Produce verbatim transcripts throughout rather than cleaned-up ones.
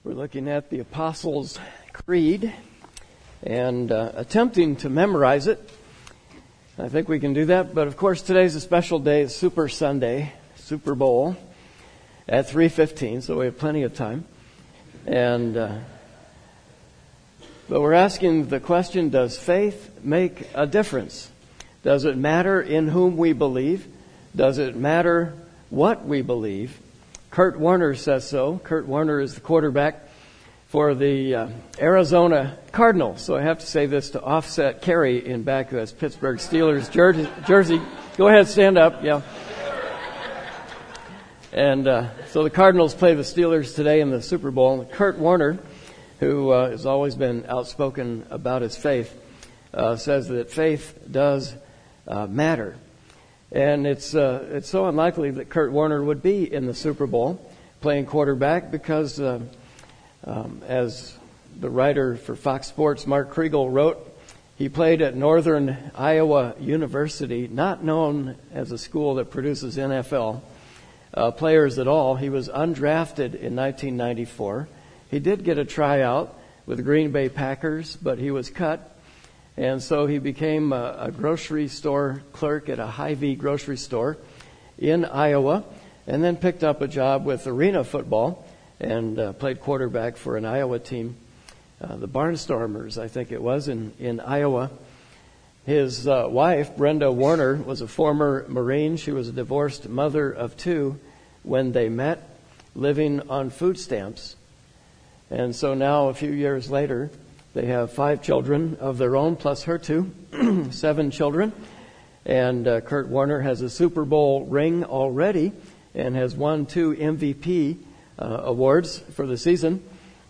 We're looking at the Apostles' Creed and uh, attempting to memorize it. I think we can do that, but of course today's a special day. It's Super Sunday, Super Bowl at three fifteen, so we have plenty of time. And uh, but we're asking the question, does faith make a difference? Does it matter in whom we believe? Does it matter what we believe? Kurt Warner says so. Kurt Warner is the quarterback for the uh, Arizona Cardinals. So I have to say this to offset Kerry in back, who has Pittsburgh Steelers jersey. jersey. Go ahead, stand up. Yeah. And uh, so the Cardinals play the Steelers today in the Super Bowl. And Kurt Warner, who uh, has always been outspoken about his faith, uh, says that faith does uh, matter. And it's uh, it's so unlikely that Kurt Warner would be in the Super Bowl playing quarterback because, uh, um, as the writer for Fox Sports, Mark Kriegel, wrote, he played at Northern Iowa University, not known as a school that produces N F L uh, players at all. He was undrafted in nineteen ninety-four. He did get a tryout with the Green Bay Packers, but he was cut. And so he became a, a grocery store clerk at a Hy-Vee grocery store in Iowa, and then picked up a job with arena football and uh, played quarterback for an Iowa team, uh, the Barnstormers, I think it was, in, in Iowa. His uh, wife, Brenda Warner, was a former Marine. She was a divorced mother of two when they met, living on food stamps. And so now, a few years later, they have five children of their own, plus her two, seven children. And uh, Kurt Warner has a Super Bowl ring already and has won two M V P uh, awards for the season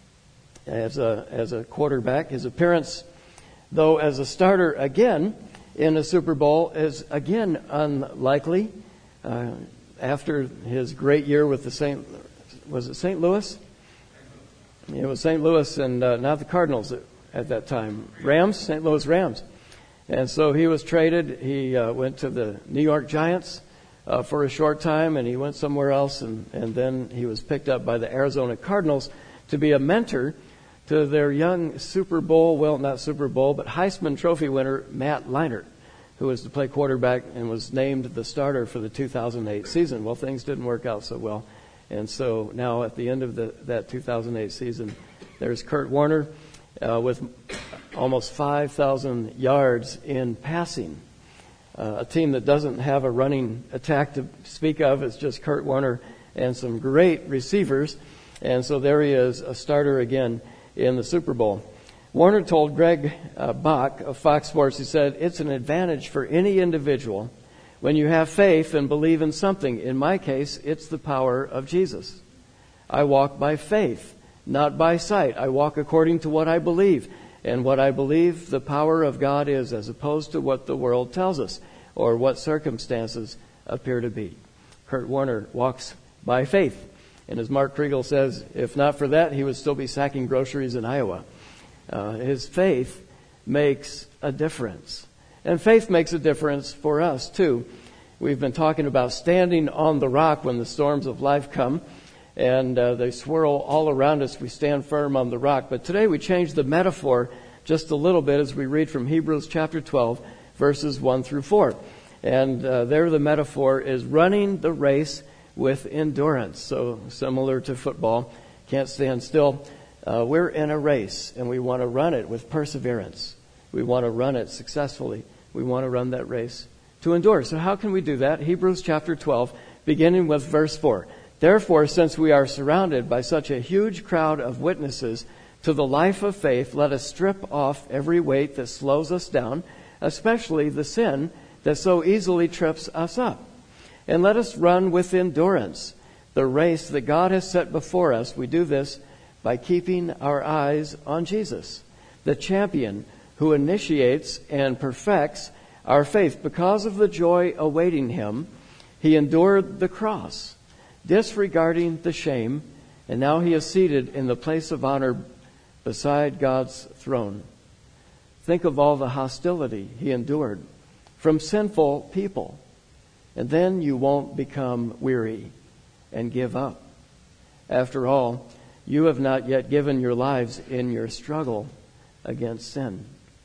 as a, as a quarterback. His appearance, though, as a starter again in a Super Bowl is again unlikely. Uh, after his great year with the Saint, was it Saint Louis? It was Saint Louis and uh, not the Cardinals at, at that time. Rams, Saint Louis Rams. And so he was traded. He uh, went to the New York Giants uh, for a short time, and he went somewhere else, and, and then he was picked up by the Arizona Cardinals to be a mentor to their young Super Bowl, well, not Super Bowl, but Heisman Trophy winner, Matt Leinart, who was to play quarterback and was named the starter for the two thousand eight season. Well, things didn't work out so well. And so now at the end of the, that two thousand eight season, there's Kurt Warner uh, with almost five thousand yards in passing. Uh, a team that doesn't have a running attack to speak of. It's just Kurt Warner and some great receivers. And so there he is, a starter again in the Super Bowl. Warner told Greg uh, Bach of Fox Sports, he said, "It's an advantage for any individual when you have faith and believe in something. In my case, it's the power of Jesus. I walk by faith, not by sight. I walk according to what I believe. And what I believe the power of God is, as opposed to what the world tells us or what circumstances appear to be." Kurt Warner walks by faith. And as Mark Kriegel says, if not for that, he would still be sacking groceries in Iowa. Uh, his faith makes a difference. And faith makes a difference for us, too. We've been talking about standing on the rock when the storms of life come, and uh, they swirl all around us. We stand firm on the rock. But today we change the metaphor just a little bit as we read from Hebrews chapter twelve, verses one through four. And uh, there the metaphor is running the race with endurance. So similar to football, can't stand still. Uh, we're in a race, and we want to run it with perseverance. We want to run it successfully. We want to run that race to endure. So how can we do that? Hebrews chapter twelve, beginning with verse four. "Therefore, since we are surrounded by such a huge crowd of witnesses to the life of faith, let us strip off every weight that slows us down, especially the sin that so easily trips us up. And let us run with endurance the race that God has set before us. We do this by keeping our eyes on Jesus, the champion who initiates and perfects our faith. Because of the joy awaiting him, he endured the cross, disregarding the shame, and now he is seated in the place of honor beside God's throne. Think of all the hostility he endured from sinful people, and then you won't become weary and give up. After all, you have not yet given your lives in your struggle against sin.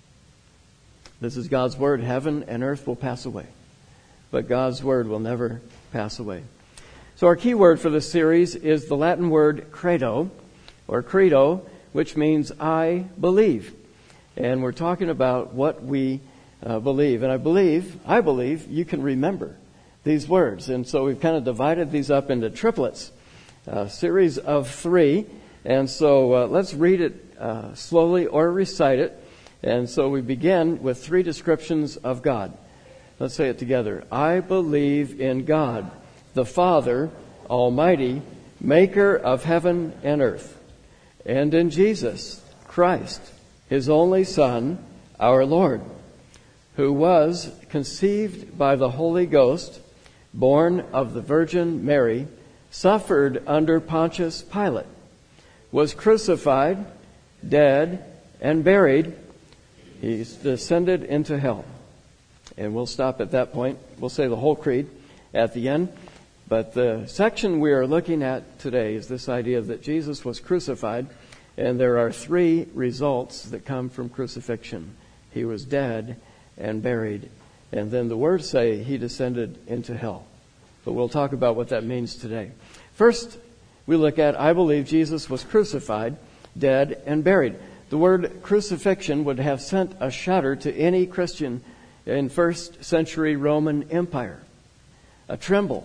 This is God's word. Heaven and earth will pass away, but God's word will never pass away. So our key word for this series is the Latin word credo, or credo, which means I believe. And we're talking about what we uh, believe. And I believe, I believe you can remember these words. And so we've kind of divided these up into triplets, a series of three. And so uh, let's read it uh, slowly or recite it. And so we begin with three descriptions of God. Let's say it together. I believe in God, the Father, Almighty, maker of heaven and earth, and in Jesus Christ, His only Son, our Lord, who was conceived by the Holy Ghost, born of the Virgin Mary, suffered under Pontius Pilate, was crucified, dead, and buried. He's descended into hell. And we'll stop at that point. We'll say the whole creed at the end. But the section we are looking at today is this idea that Jesus was crucified, and there are three results that come from crucifixion. He was dead and buried, and then the words say he descended into hell. But we'll talk about what that means today. First, we look at, I believe Jesus was crucified, dead, and buried. The word crucifixion would have sent a shudder to any Christian in first century Roman Empire. A tremble.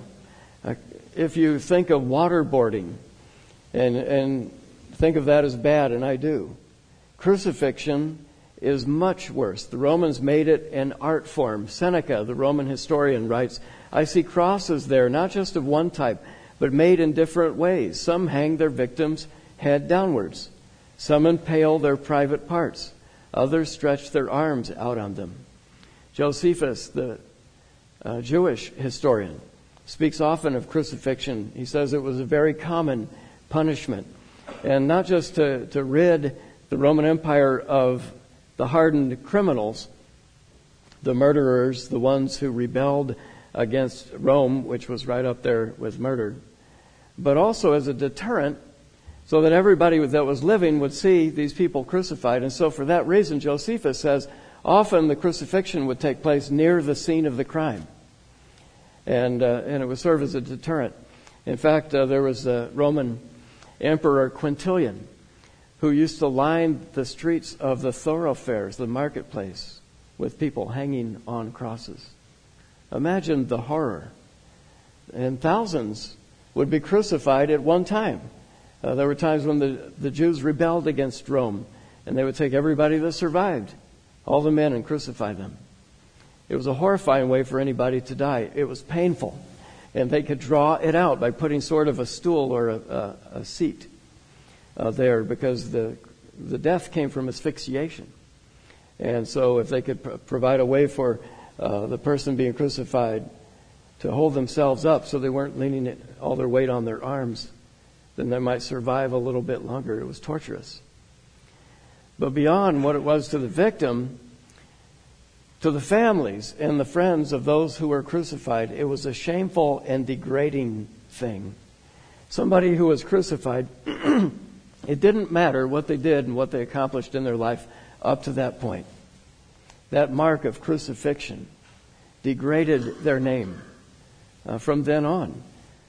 If you think of waterboarding and, and think of that as bad, and I do, crucifixion is much worse. The Romans made it an art form. Seneca, the Roman historian, writes, I see crosses there, not just of one type, but made in different ways. Some hang their victims head downwards. Some impale their private parts. Others stretch their arms out on them. Josephus, the uh, Jewish historian, speaks often of crucifixion. He says it was a very common punishment. And not just to, to rid the Roman Empire of the hardened criminals, the murderers, the ones who rebelled against Rome, which was right up there with murder, but also as a deterrent so that everybody that was living would see these people crucified. And so for that reason, Josephus says often the crucifixion would take place near the scene of the crime. And uh, and it would serve as a deterrent. In fact, uh, there was a Roman Emperor Quintilian who used to line the streets of the thoroughfares, the marketplace, with people hanging on crosses. Imagine the horror. And thousands would be crucified at one time. Uh, there were times when the, the Jews rebelled against Rome, and they would take everybody that survived, all the men, and crucify them. It was a horrifying way for anybody to die. It was painful. And they could draw it out by putting sort of a stool or a, a, a seat uh, there, because the the death came from asphyxiation. And so if they could pr- provide a way for uh, the person being crucified to hold themselves up so they weren't leaning it, all their weight on their arms, then they might survive a little bit longer. It was torturous. But beyond what it was to the victim, to the families and the friends of those who were crucified, it was a shameful and degrading thing. Somebody who was crucified, it didn't matter what they did and what they accomplished in their life up to that point. That mark of crucifixion degraded their name uh, from then on.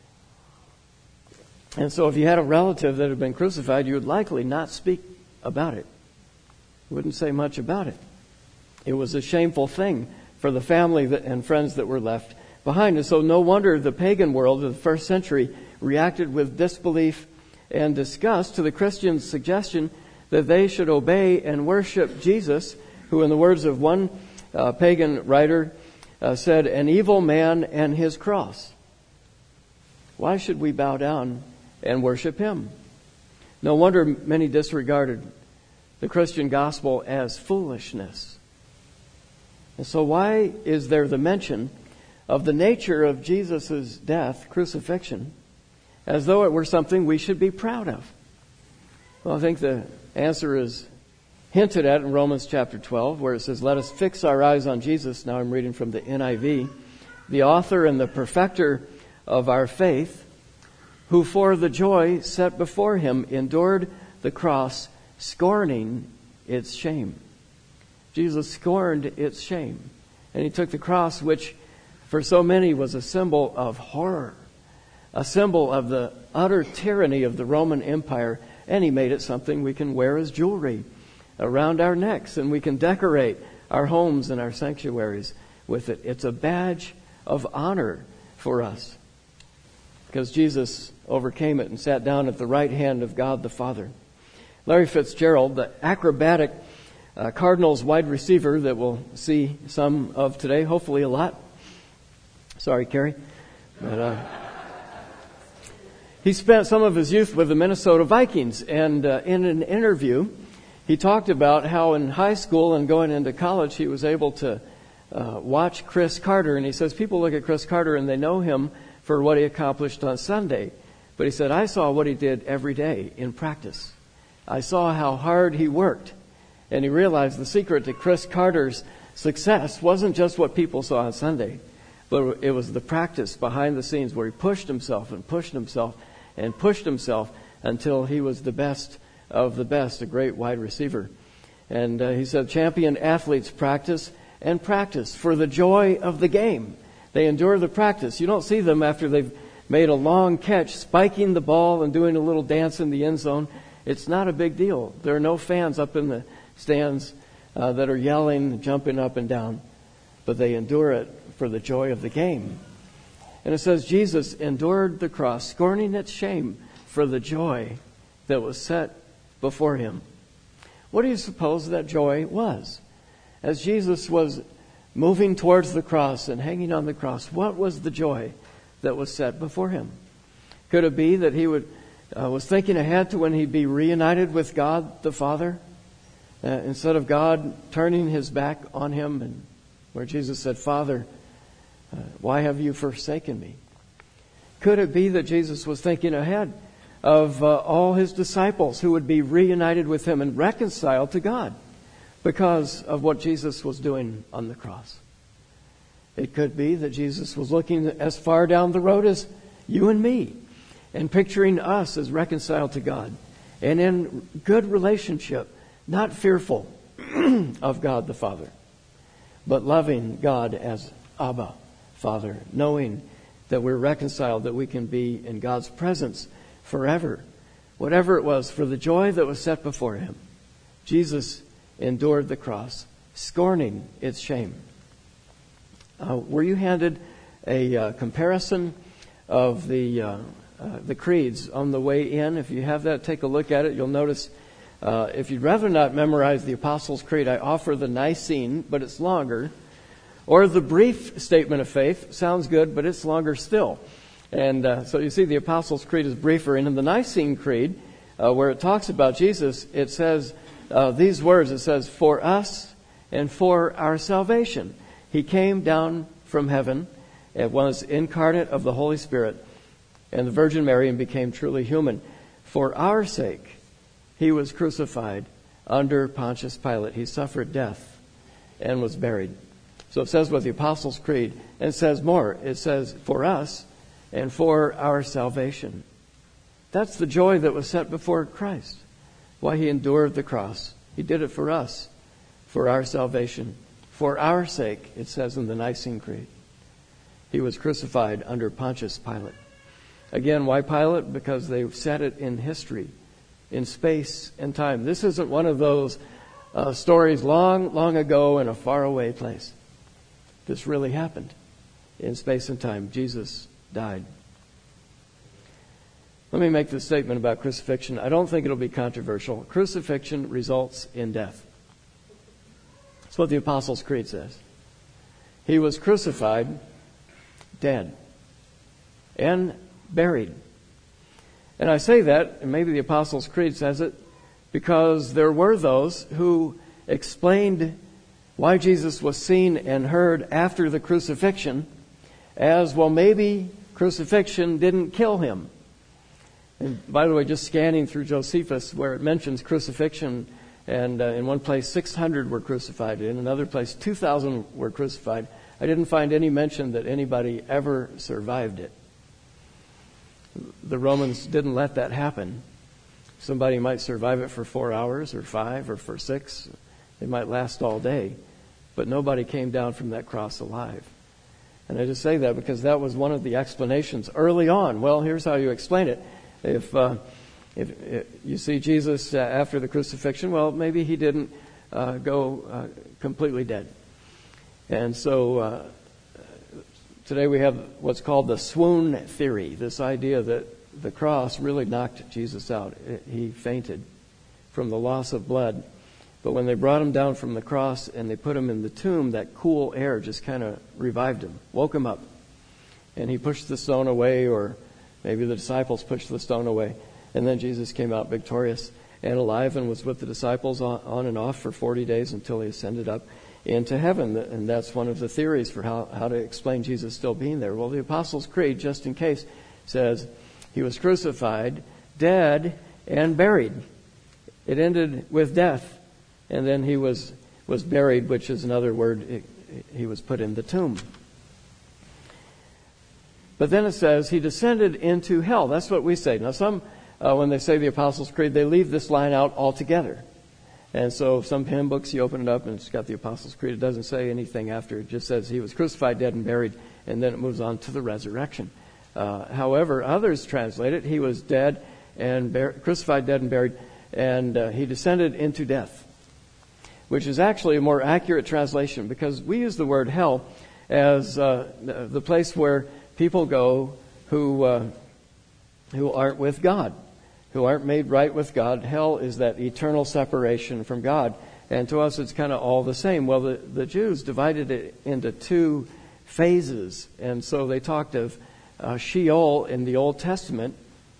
And so if you had a relative that had been crucified, you would likely not speak about it. You wouldn't say much about it. It was a shameful thing for the family that, and friends that were left behind. And so no wonder the pagan world of the first century reacted with disbelief and disgust to the Christians' suggestion that they should obey and worship Jesus, who, in the words of one uh, pagan writer, uh, said, an evil man and his cross. Why should we bow down and worship him? No wonder many disregarded the Christian gospel as foolishness. And so why is there the mention of the nature of Jesus' death, crucifixion, as though it were something we should be proud of? Well, I think the answer is hinted at in Romans chapter twelve, where it says, let us fix our eyes on Jesus. Now I'm reading from the N I V. The author and the perfecter of our faith, who for the joy set before him endured the cross, scorning its shame. Jesus scorned its shame. And he took the cross, which for so many was a symbol of horror, a symbol of the utter tyranny of the Roman Empire, and he made it something we can wear as jewelry around our necks, and we can decorate our homes and our sanctuaries with it. It's a badge of honor for us, because Jesus overcame it and sat down at the right hand of God the Father. Larry Fitzgerald, the acrobatic uh, Cardinals wide receiver that we'll see some of today, hopefully a lot. Sorry, Kerry. But, uh, he spent some of his youth with the Minnesota Vikings, and uh, in an interview, he talked about how in high school and going into college, he was able to uh, watch Chris Carter, and he says people look at Chris Carter and they know him for what he accomplished on Sunday. But he said, I saw what he did every day in practice. I saw how hard he worked. And he realized the secret to Chris Carter's success wasn't just what people saw on Sunday, but it was the practice behind the scenes where he pushed himself and pushed himself and pushed himself until he was the best of the best, a great wide receiver. And uh, he said, champion athletes practice and practice for the joy of the game. They endure the practice. You don't see them after they've made a long catch, spiking the ball and doing a little dance in the end zone. It's not a big deal. There are no fans up in the stands uh, that are yelling, jumping up and down, but they endure it for the joy of the game. And it says Jesus endured the cross, scorning its shame, for the joy that was set before him. What do you suppose that joy was? As Jesus was moving towards the cross and hanging on the cross, what was the joy that was set before him? Could it be that he would uh, was thinking ahead to when he'd be reunited with God the Father, uh, instead of God turning his back on him, and where Jesus said, Father, uh, why have you forsaken me? Could it be that Jesus was thinking ahead of uh, all his disciples who would be reunited with him and reconciled to God because of what Jesus was doing on the cross? It could be that Jesus was looking as far down the road as you and me and picturing us as reconciled to God and in good relationship, not fearful of God the Father, but loving God as Abba, Father, knowing that we're reconciled, that we can be in God's presence forever. Whatever it was, for the joy that was set before him, Jesus endured the cross, scorning its shame. Uh, were you handed a uh, comparison of the uh, uh, the creeds on the way in? If you have that, take a look at it. You'll notice, uh, if you'd rather not memorize the Apostles' Creed, I offer the Nicene, but it's longer. Or the brief statement of faith. Sounds good, but it's longer still. And uh, so you see the Apostles' Creed is briefer. And in the Nicene Creed, uh, where it talks about Jesus, it says uh, these words. It says, for us and for our salvation. He came down from heaven and was incarnate of the Holy Spirit and the Virgin Mary and became truly human. For our sake, he was crucified under Pontius Pilate. He suffered death and was buried. So it says with the Apostles' Creed, and it says more. It says, for us and for our salvation. That's the joy that was set before Christ. Why he endured the cross. He did it for us, for our salvation. For our sake, it says in the Nicene Creed. He was crucified under Pontius Pilate. Again, why Pilate? Because they've set it in history, in space and time. This isn't one of those uh, stories long, long ago in a faraway place. This really happened in space and time. Jesus died. Let me make this statement about crucifixion. I don't think it'll be controversial. Crucifixion results in death. That's what the Apostles' Creed says. He was crucified, dead, and buried. And I say that, and maybe the Apostles' Creed says it, because there were those who explained why Jesus was seen and heard after the crucifixion as, well, maybe crucifixion didn't kill him. And by the way, just scanning through Josephus, where it mentions crucifixion, and uh, in one place six hundred were crucified, in another place two thousand were crucified, I didn't find any mention that anybody ever survived it. the Romans didn't let that happen. Somebody might survive it for four hours or five or for six. It might last all day. But nobody came down from that cross alive. And I just say that because that was one of the explanations early on. Well, here's how you explain it. If, uh, if, if you see Jesus uh, after the crucifixion, well, maybe he didn't uh, go uh, completely dead. And so uh, today we have what's called the swoon theory, this idea that the cross really knocked Jesus out. He fainted from the loss of blood. But when they brought him down from the cross and they put him in the tomb, that cool air just kind of revived him, woke him up. And he pushed the stone away, or maybe the disciples pushed the stone away. And then Jesus came out victorious and alive and was with the disciples on, on and off for forty days until he ascended up into heaven. And that's one of the theories for how, how to explain Jesus still being there. Well, the Apostles' Creed, just in case, says he was crucified, dead, and buried. It ended with death. And then he was, was buried, which is another word. It, he was put in the tomb. But then it says he descended into hell. That's what we say. Now some, uh, when they say the Apostles' Creed, they leave this line out altogether. And so some hymn books, you open it up and it's got the Apostles' Creed. It doesn't say anything after. It just says he was crucified, dead, and buried. And then it moves on to the resurrection. Uh, however, others translate it, he was dead and bar- crucified, dead, and buried, and uh, he descended into death, which is actually a more accurate translation because we use the word hell as uh, the place where people go who uh, who aren't with God, who aren't made right with God. Hell is that eternal separation from God. And to us, it's kind of all the same. Well, the, the Jews divided it into two phases. And so they talked of uh, Sheol in the Old Testament,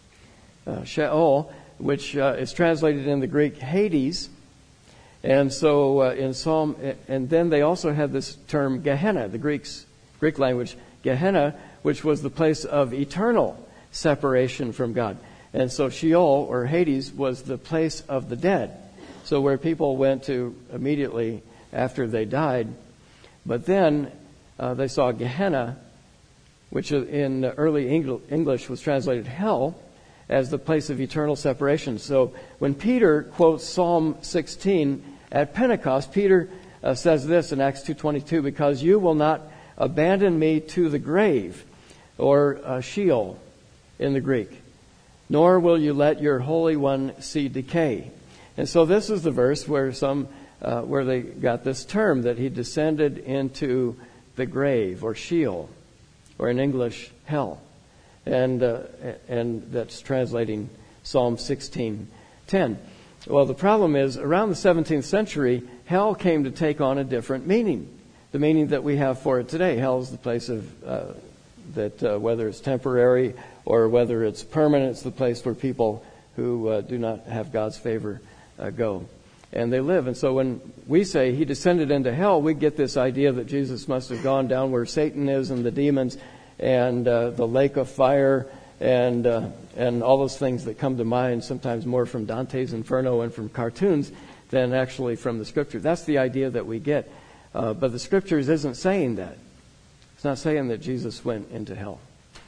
uh, Sheol, which uh, is translated in the Greek Hades. And so uh, in Psalm, and then they also had this term Gehenna, the Greek's Greek language, Gehenna, which was the place of eternal separation from God. And so Sheol, or Hades, was the place of the dead. So where people went to immediately after they died. But then uh, they saw Gehenna, which in early English was translated hell, as the place of eternal separation. So when Peter quotes Psalm sixteen at Pentecost, Peter uh, says this in Acts two twenty-two, because you will not abandon me to the grave, or uh, Sheol in the Greek, nor will you let your Holy One see decay. And so this is the verse where some uh, where they got this term that he descended into the grave, or Sheol, or in English hell. And uh, and that's translating Psalm sixteen ten. Well, the problem is, around the seventeenth century, hell came to take on a different meaning. The meaning that we have for it today. Hell is the place of, uh, that uh, whether it's temporary or whether it's permanent, it's the place where people who uh, do not have God's favor uh, go. And they live. And so when we say he descended into hell, we get this idea that Jesus must have gone down where Satan is and the demons, and uh, the lake of fire, and uh, and all those things that come to mind, sometimes more from Dante's Inferno and from cartoons than actually from the Scripture. That's the idea that we get. Uh, but the Scriptures isn't saying that. It's not saying that Jesus went into hell.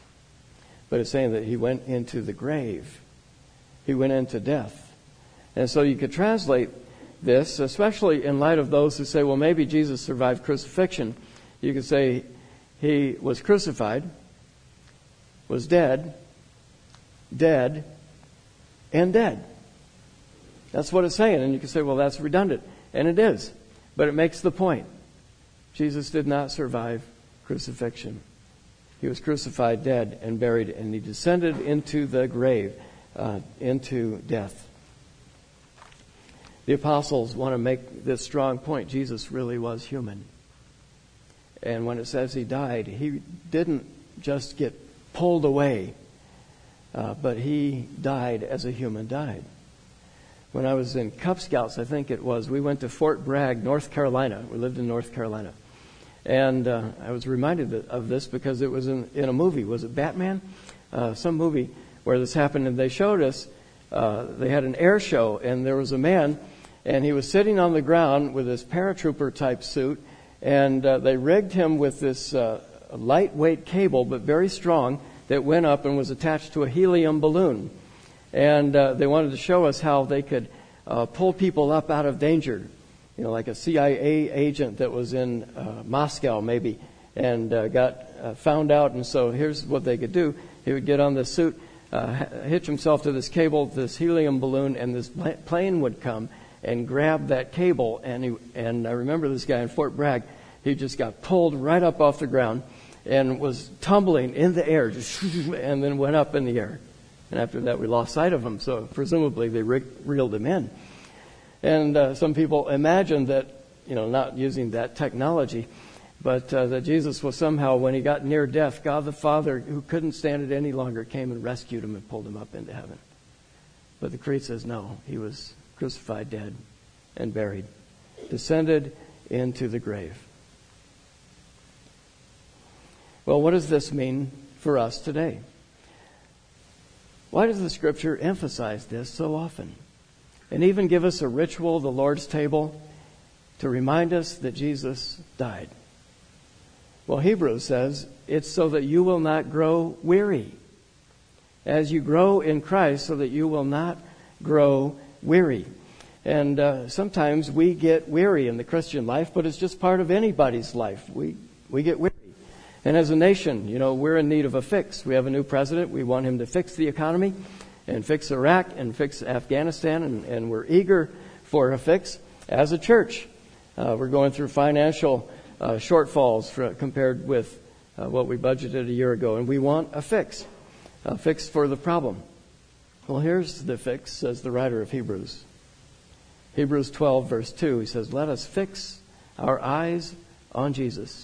But it's saying that he went into the grave. He went into death. And so you could translate this, especially in light of those who say, well, maybe Jesus survived crucifixion. You could say, he was crucified, was dead, dead, and dead. That's what it's saying. And you can say, well, that's redundant. And it is. But it makes the point. Jesus did not survive crucifixion. He was crucified, dead, and buried, and he descended into the grave, uh, into death. The apostles want to make this strong point. Jesus really was human. And when it says he died, he didn't just get pulled away, uh, but he died as a human died. When I was in Cub Scouts, I think it was, we went to Fort Bragg, North Carolina. We lived in North Carolina. And uh, I was reminded of this because it was in, in a movie. Was it Batman? Uh, some movie where this happened. And they showed us, uh, they had an air show, and there was a man, and he was sitting on the ground with this paratrooper type suit. And uh, they rigged him with this uh, lightweight cable, but very strong, that went up and was attached to a helium balloon. And uh, they wanted to show us how they could uh, pull people up out of danger. You know, like a C I A agent that was in uh, Moscow maybe and uh, got uh, found out. And so here's what they could do. He would get on this suit, uh, hitch himself to this cable, this helium balloon, and this plane would come and grab that cable. And he, and I remember this guy in Fort Bragg, he just got pulled right up off the ground and was tumbling in the air, just and then went up in the air. And after that, we lost sight of him. So presumably they re- reeled him in. And uh, some people imagine that, you know, not using that technology, but uh, that Jesus was somehow, when he got near death, God the Father, who couldn't stand it any longer, came and rescued him and pulled him up into heaven. But the creed says no. He was crucified, dead, and buried, descended into the grave. Well, what does this mean for us today? Why does the Scripture emphasize this so often? And even give us a ritual, the Lord's table, to remind us that Jesus died. Well, Hebrews says it's so that you will not grow weary. As you grow in Christ, so that you will not grow weary. And uh, sometimes we get weary in the Christian life, but it's just part of anybody's life. We we get weary. And as a nation, you know, we're in need of a fix. We have a new president. We want him to fix the economy and fix Iraq and fix Afghanistan, and, and we're eager for a fix. As a church, uh, we're going through financial uh, shortfalls for, compared with uh, what we budgeted a year ago, and we want a fix, a fix for the problem. Well, here's the fix, says the writer of Hebrews. Hebrews twelve, verse two, he says, let us fix our eyes on Jesus.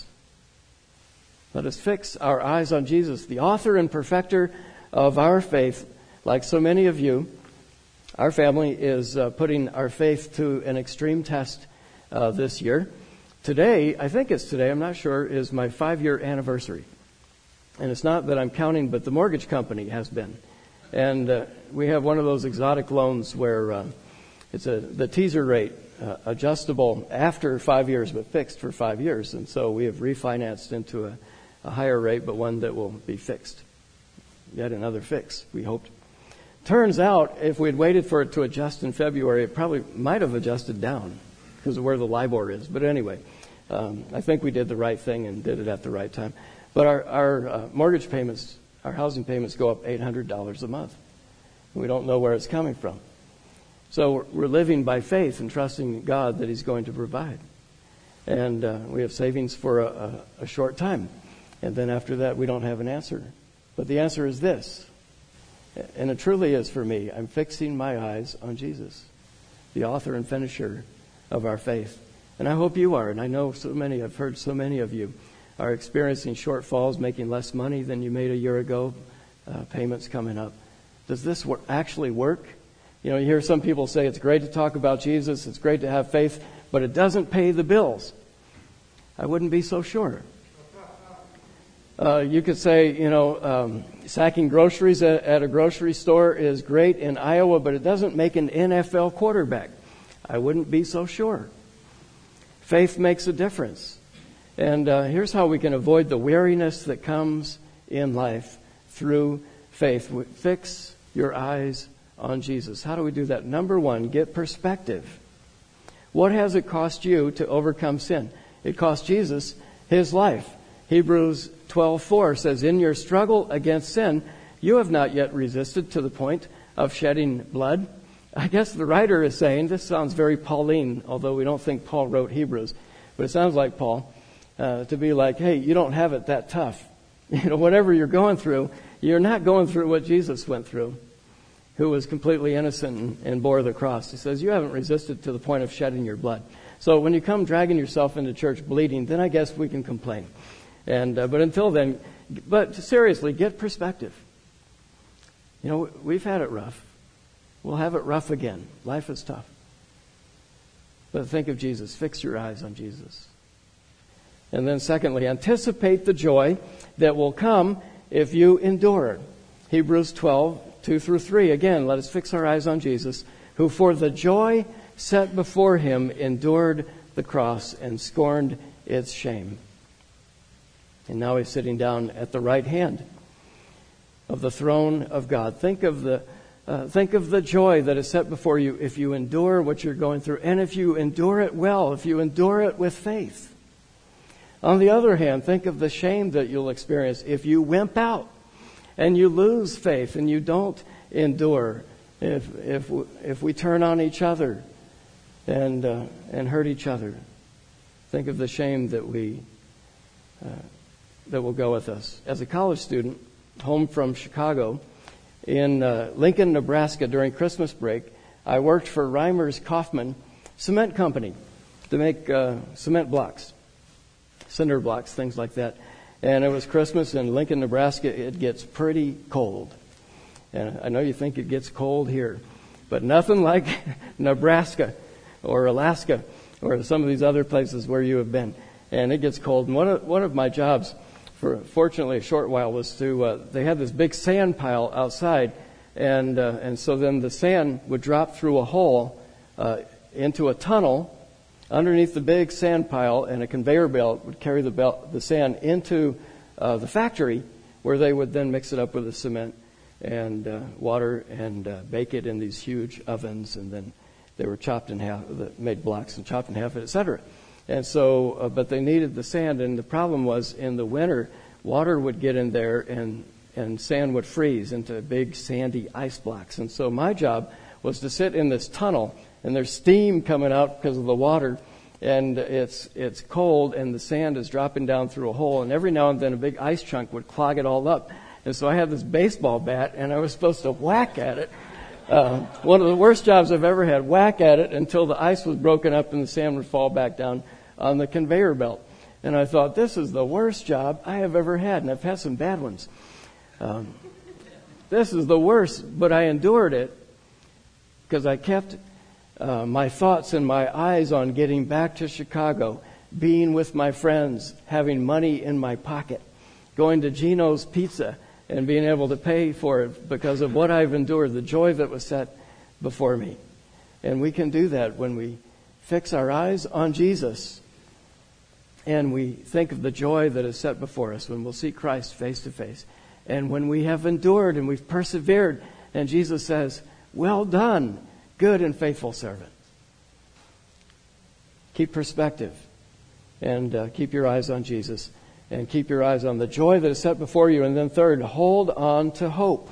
Let us fix our eyes on Jesus, the author and perfecter of our faith. Like so many of you, our family is uh, putting our faith to an extreme test uh, this year. Today, I think it's today, I'm not sure, is my five-year anniversary. And it's not that I'm counting, but the mortgage company has been. And uh, we have one of those exotic loans where uh, it's a the teaser rate, uh, adjustable after five years, but fixed for five years. And so we have refinanced into a, a higher rate, but one that will be fixed. Yet another fix, we hoped. Turns out, if we had waited for it to adjust in February, it probably might have adjusted down because of where the LIBOR is. But anyway, um, I think we did the right thing and did it at the right time. But our, our uh, mortgage payments, our housing payments go up eight hundred dollars a month. We don't know where it's coming from. So we're, we're living by faith and trusting God that He's going to provide. And uh, we have savings for a, a, a short time. And then after that, we don't have an answer. But the answer is this. And it truly is for me. I'm fixing my eyes on Jesus, the author and finisher of our faith. And I hope you are. And I know so many, I've heard so many of you are experiencing shortfalls, making less money than you made a year ago, uh, payments coming up. Does this work, actually work? You know, you hear some people say it's great to talk about Jesus, it's great to have faith, but it doesn't pay the bills. I wouldn't be so sure. Uh, you could say, you know, um, sacking groceries at, at a grocery store is great in Iowa, but it doesn't make an N F L quarterback. I wouldn't be so sure. Faith makes a difference. And uh, here's how we can avoid the weariness that comes in life through faith. Fix your eyes on Jesus. How do we do that? Number one, get perspective. What has it cost you to overcome sin? It cost Jesus His life. Hebrews twelve four says, in your struggle against sin, you have not yet resisted to the point of shedding blood. I guess the writer is saying, this sounds very Pauline, although we don't think Paul wrote Hebrews, but it sounds like Paul, uh, to be like, hey, you don't have it that tough. You know, whatever you're going through, you're not going through what Jesus went through, who was completely innocent and, and bore the cross. He says, you haven't resisted to the point of shedding your blood. So when you come dragging yourself into church bleeding, then I guess we can complain. And uh, but until then, but seriously, get perspective. You know, we've had it rough. We'll have it rough again. Life is tough. But think of Jesus. Fix your eyes on Jesus. And then secondly, anticipate the joy that will come if you endure. Hebrews twelve, two through three. Again, let us fix our eyes on Jesus, who for the joy set before Him endured the cross and scorned its shame. And now He's sitting down at the right hand of the throne of God. Think of the uh, think of the joy that is set before you if you endure what you're going through, and if you endure it well, if you endure it with faith. On the other hand, think of the shame that you'll experience if you wimp out and you lose faith and you don't endure. If if if we turn on each other and uh, and hurt each other, think of the shame that we uh, that will go with us. As a college student, home from Chicago, in uh, Lincoln, Nebraska, during Christmas break, I worked for Reimers Kaufman Cement Company to make uh, cement blocks, cinder blocks, things like that. And it was Christmas in Lincoln, Nebraska. It gets pretty cold. And I know you think it gets cold here, but nothing like Nebraska or Alaska or some of these other places where you have been. And it gets cold. And one of, one of my jobs, for fortunately a short while, was to, uh, they had this big sand pile outside. And uh, and so then the sand would drop through a hole uh, into a tunnel underneath the big sand pile, and a conveyor belt would carry the belt, the sand into uh, the factory, where they would then mix it up with the cement and uh, water and uh, bake it in these huge ovens, and then they were chopped in half, made blocks and chopped in half, et cetera. And so, uh, but they needed the sand, and the problem was in the winter, water would get in there and and sand would freeze into big sandy ice blocks. And so my job was to sit in this tunnel, and there's steam coming out because of the water, and it's it's cold, and the sand is dropping down through a hole, and every now and then a big ice chunk would clog it all up. And so I had this baseball bat, and I was supposed to whack at it. Uh, one of the worst jobs I've ever had, whack at it until the ice was broken up and the sand would fall back down on the conveyor belt. And I thought, this is the worst job I have ever had, and I've had some bad ones. Um, this is the worst, but I endured it because I kept uh, my thoughts and my eyes on getting back to Chicago, being with my friends, having money in my pocket, going to Gino's Pizza and being able to pay for it because of what I've endured, the joy that was set before me. And we can do that when we fix our eyes on Jesus and we think of the joy that is set before us, when we'll see Christ face to face. And when we have endured and we've persevered, and Jesus says, well done, good and faithful servant. Keep perspective and uh, keep your eyes on Jesus and keep your eyes on the joy that is set before you. And then third, hold on to hope.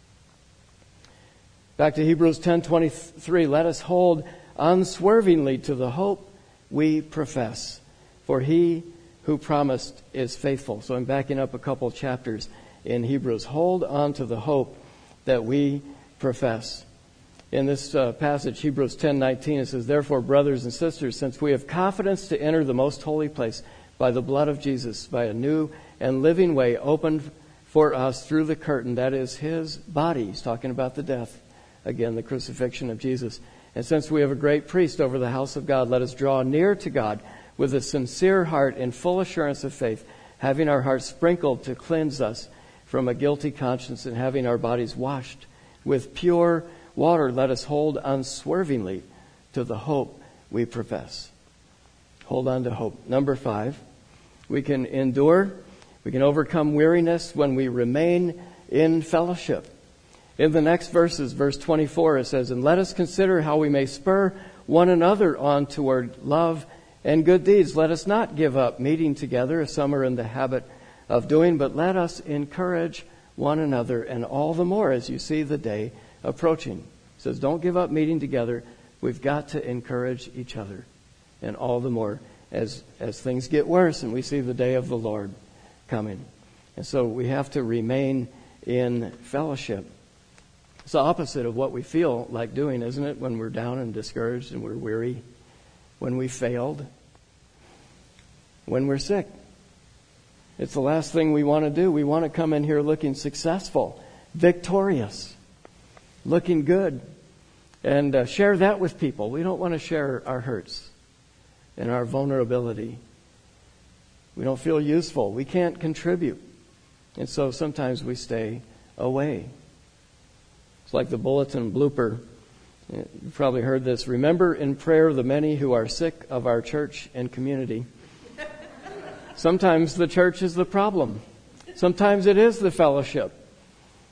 Back to Hebrews ten twenty-three, let us hold unswervingly to the hope we profess, for he who promised is faithful. So I'm backing up a couple chapters in Hebrews. Hold on to the hope that we profess. In this uh, passage, Hebrews ten nineteen, it says, therefore, brothers and sisters, since we have confidence to enter the most holy place by the blood of Jesus, by a new and living way opened for us through the curtain, that is his body. He's talking about the death, again, the crucifixion of Jesus. And since we have a great priest over the house of God, let us draw near to God with a sincere heart in full assurance of faith, having our hearts sprinkled to cleanse us from a guilty conscience, and having our bodies washed with pure water, let us hold unswervingly to the hope we profess. Hold on to hope. Number five, we can endure, we can overcome weariness when we remain in fellowship. In the next verses, verse twenty-four, it says, and let us consider how we may spur one another on toward love and good deeds. Let us not give up meeting together, as some are in the habit of doing, but let us encourage one another, and all the more as you see the day approaching. It says, don't give up meeting together. We've got to encourage each other, and all the more as as things get worse and we see the day of the Lord coming. And so we have to remain in fellowship. It's the opposite of what we feel like doing, isn't it? When we're down and discouraged and we're weary, when we failed, when we're sick. It's the last thing we want to do. We want to come in here looking successful, victorious, looking good, and uh, share that with people. We don't want to share our hurts and our vulnerability. We don't feel useful. We can't contribute. And so sometimes we stay away. It's like the bulletin blooper. You've probably heard this. Remember in prayer the many who are sick of our church and community. Sometimes the church is the problem. Sometimes it is the fellowship.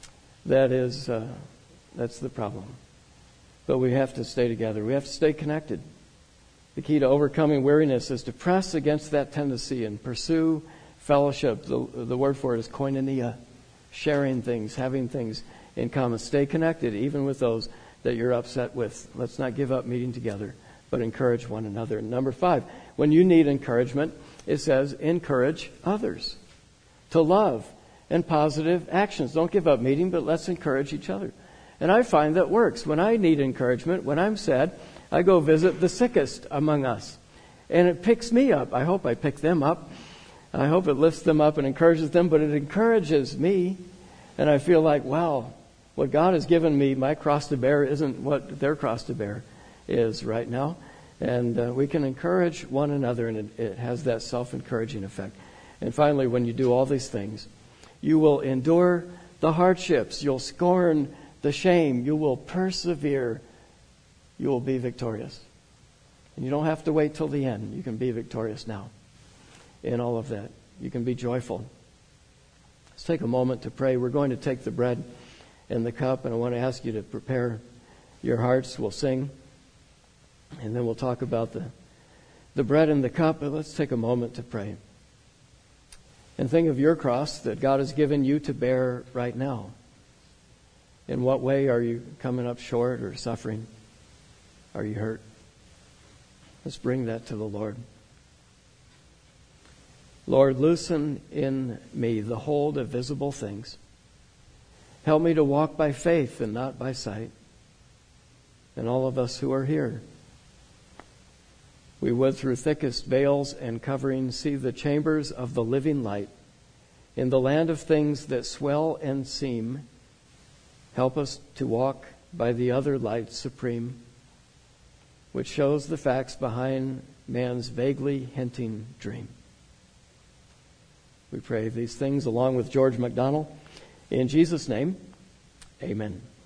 that is, uh, that's the problem. But we have to stay together. We have to stay connected. The key to overcoming weariness is to press against that tendency and pursue fellowship. The, the word for it is koinonia, sharing things, having things in common. Stay connected, even with those that you're upset with. Let's not give up meeting together, but encourage one another. Number five, when you need encouragement, it says encourage others to love and positive actions. Don't give up meeting, but let's encourage each other. And I find that works. When I need encouragement, when I'm sad, I go visit the sickest among us. And it picks me up. I hope I pick them up. I hope it lifts them up and encourages them, but it encourages me. And I feel like, wow, what God has given me, my cross to bear, isn't what their cross to bear is right now. And uh, we can encourage one another, and it, it has that self-encouraging effect. And finally, when you do all these things, you will endure the hardships. You'll scorn the shame. You will persevere. You will be victorious. And you don't have to wait till the end. You can be victorious now in all of that. You can be joyful. Let's take a moment to pray. We're going to take the bread and the cup, and I want to ask you to prepare your hearts. We'll sing, and then we'll talk about the, the bread and the cup. But let's take a moment to pray. And think of your cross that God has given you to bear right now. In what way are you coming up short or suffering? Are you hurt? Let's bring that to the Lord. Lord, loosen in me the hold of visible things. Help me to walk by faith and not by sight. And all of us who are here, we would through thickest veils and coverings see the chambers of the living light. In the land of things that swell and seem, help us to walk by the other light supreme, which shows the facts behind man's vaguely hinting dream. We pray these things along with George MacDonald. In Jesus' name, amen.